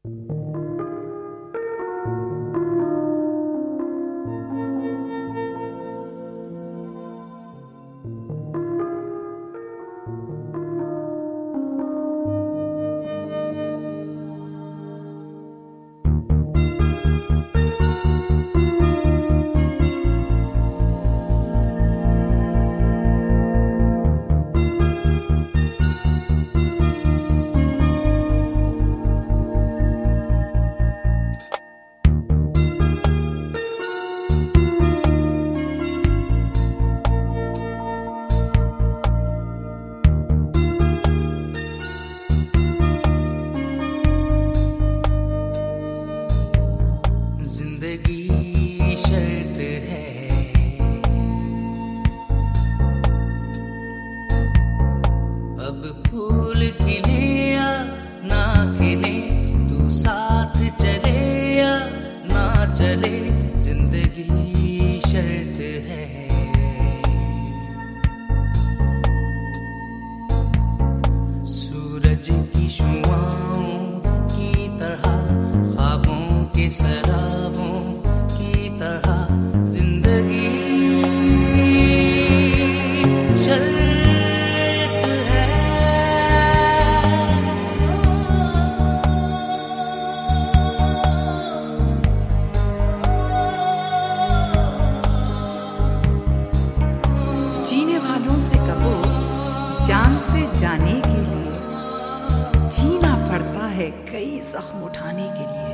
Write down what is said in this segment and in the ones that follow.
जिंदगी शर्त है, अब फूल खिले या ना खिले, तू साथ चले या ना चले, जिंदगी शर्त है। सूरज की शुआओं की तरह, ख्वाबों के सराबों की तरह, जिंदगी शर्त है। जीने वालों से कहो जान से जाने के लिए, जीना पड़ता है कई जख्म उठाने के लिए।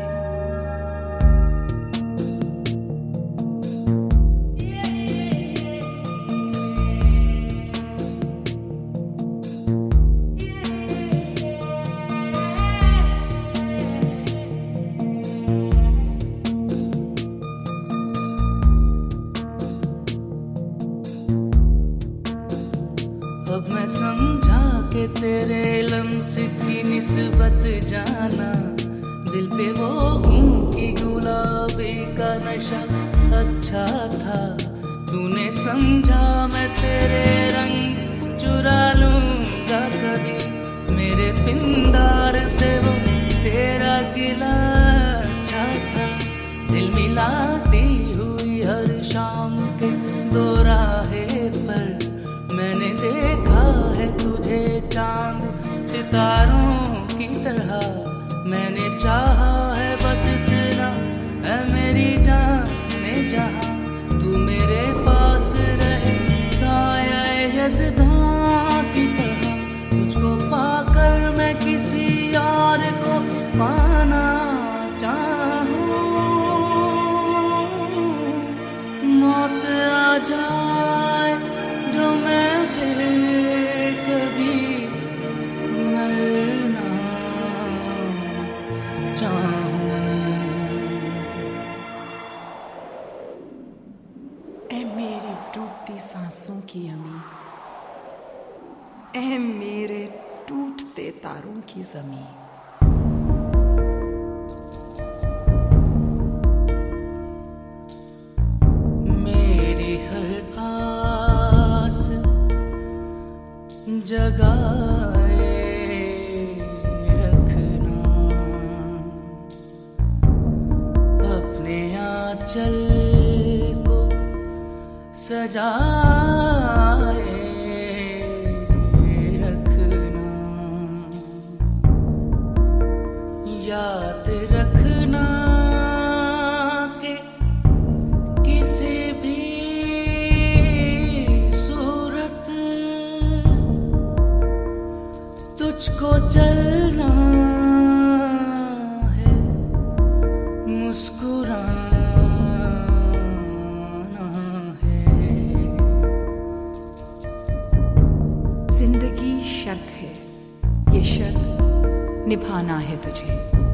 अब मैं समझा कि तेरे लम्स की निस्बत जाना, दिल पे वो हूँ कि गुलाबी का नशा अच्छा था। तूने समझा मैं तेरे रंग चुरा लूंगा कभी, मेरे पिंदार से वो तेरा गिला अच्छा था। दिल मिलाती हुई हर शाम के दो राहे पर, मैंने देखा है तुझे चांद सितारों की तरह। मैंने चाहा है बस इतना, है मेरी जाने जहां, तू मेरे पास रहे साया यज़दां की तरह। तुझको पाकर मैं किसी और को पाना चाहूं, मौत आ जाए जो मैं फिर कभी मरना चाहूं। ऐ मेरी टूटती सांसों की अमी, ऐ मेरे टूटते तारों की ज़मीं। जगाए रखना, अपने आंचल को सजाए रखना, याद रखना कि किसी भी तुझको चलना है, मुस्कुराना है। जिंदगी शर्त है, ये शर्त निभाना है तुझे।